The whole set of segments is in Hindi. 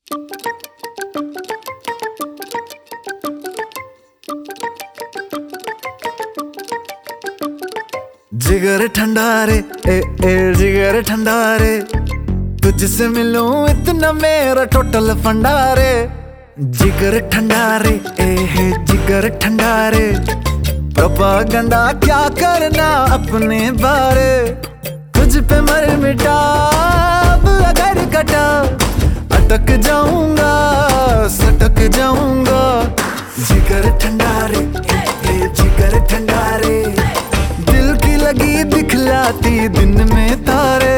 जिगर ठंडा रे जिगर ठंडा रे, तुझसे मिलूं इतना मेरा टोटल फंडा रे। जिगर ठंडा रे जिगर ठंडा रे, प्रोपागंडा क्या करना अपने बारे। तुझ पे मर मिटा अब अगर कटा, अटक जाऊंगा सटक जाऊंगा। जिगर ठंडा रे जिगर ठंडा रे, दिल की लगी दिखलाती दिन में तारे।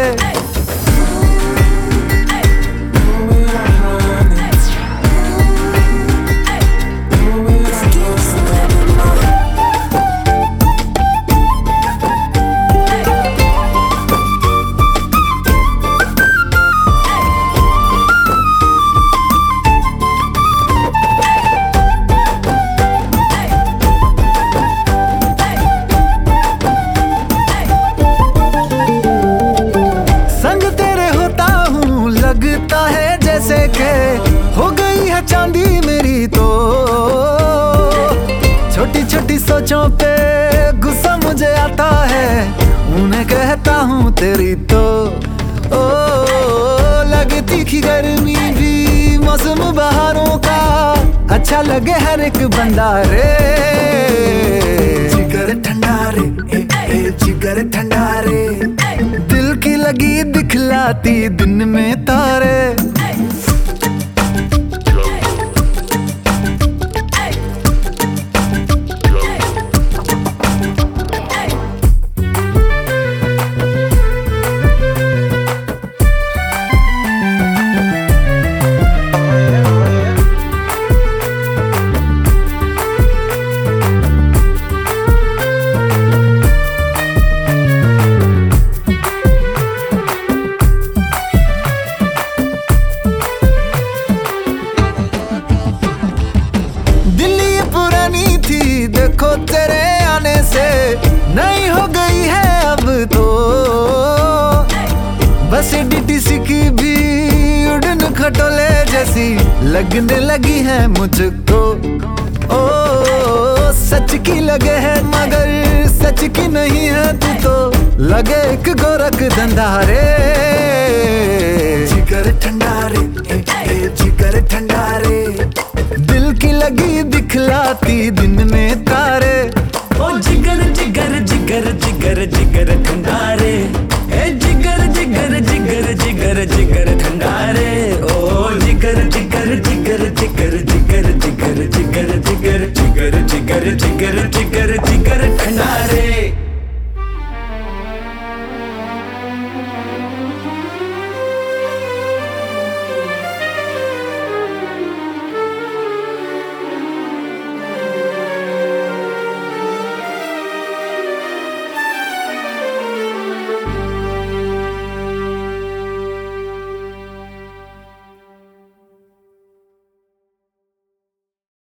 लगता है जैसे के हो गई है चांदी मेरी तो, छोटी छोटी सोचों पे गुस्सा मुझे आता है, उन्हें कहता हूँ तेरी तो। ओ लगती की गर्मी भी मौसम बहारों का, अच्छा लगे हर एक बंदा रे। जिगर ठंडा रे जिगर ठंडा रे, दिल की लगी दिखलाती दिन में तारे। देखो तेरे आने से नहीं हो गई है अब तो, बस डीटीसी की भी उड़न खटोले जैसी लगने लगी है मुझको। ओ सच की लगे है मगर सच की नहीं है तू तो, लगे एक गोरख धंधा रे। जिगर ठंडा रे जिगर ठंडा रे, दिल की लगी दिखलाती दिन में तारे। ओ जिगर जिगर जिगर जिगर जिगर ठंडा रे, ए जिगर जिगर जिगर जिगर जिगर ठंडा रे। ओ जिगर जिगर जिगर जिगर जिगर जिगर जिगर जिगर जिगर जिगर जिगर जिगर